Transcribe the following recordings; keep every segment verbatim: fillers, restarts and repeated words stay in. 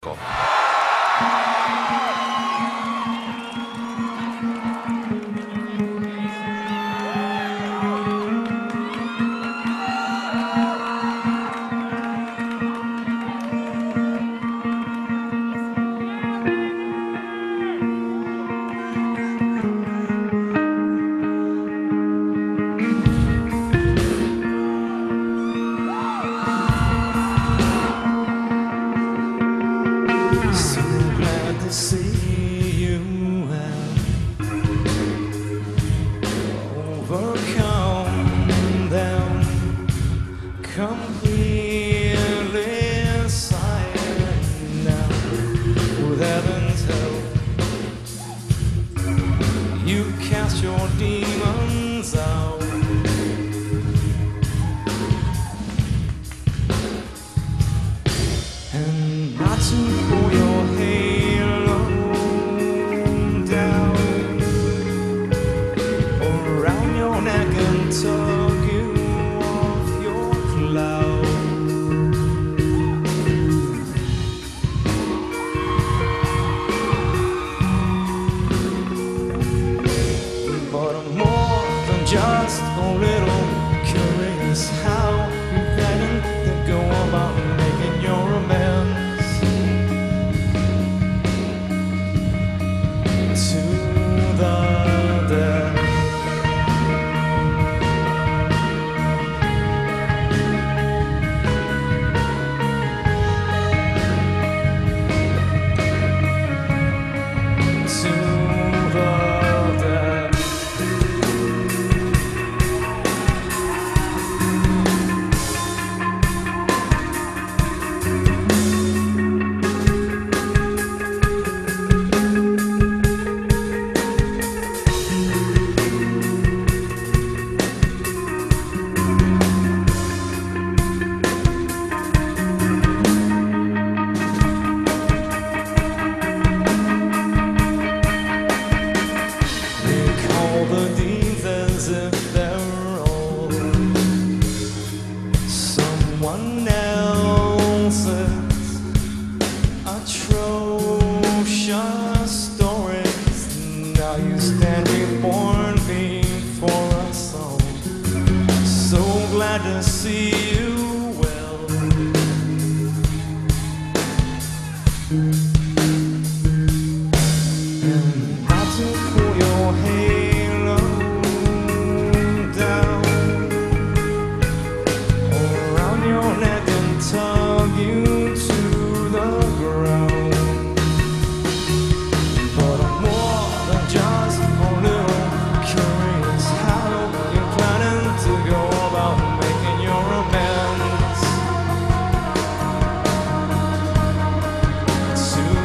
거. So glad to see you have overcome them completely silent now. With heaven's help, you cast your demons out. And not to pull your halo down around your neck and tug you off your cloud. But I'm more than just a little curious how you planning to go about making your amends to the dead. To the dead. All the deeds as if they're all someone else's atrocious stories. Now you stand reborn before us all. So glad to see you well. And not to pull your halo down around your neck and tug you to the ground. But I'm more than just a little curious how you're planning to go about making your amends to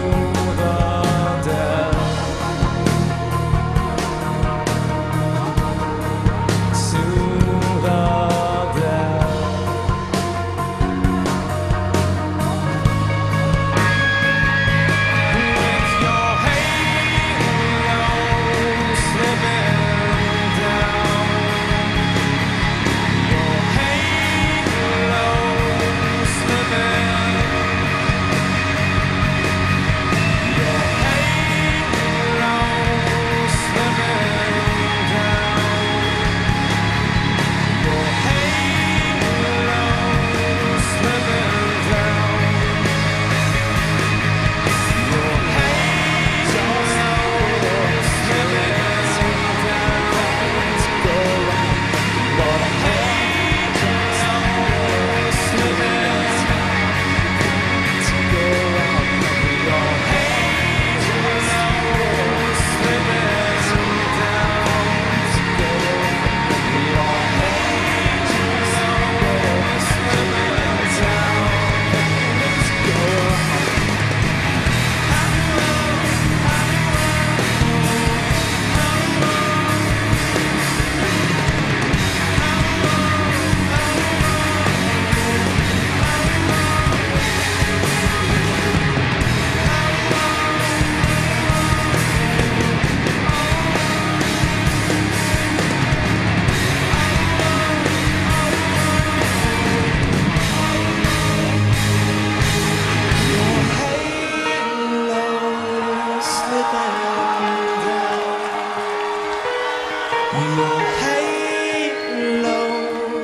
Your halo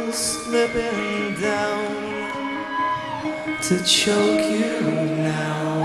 slipping down to choke you now.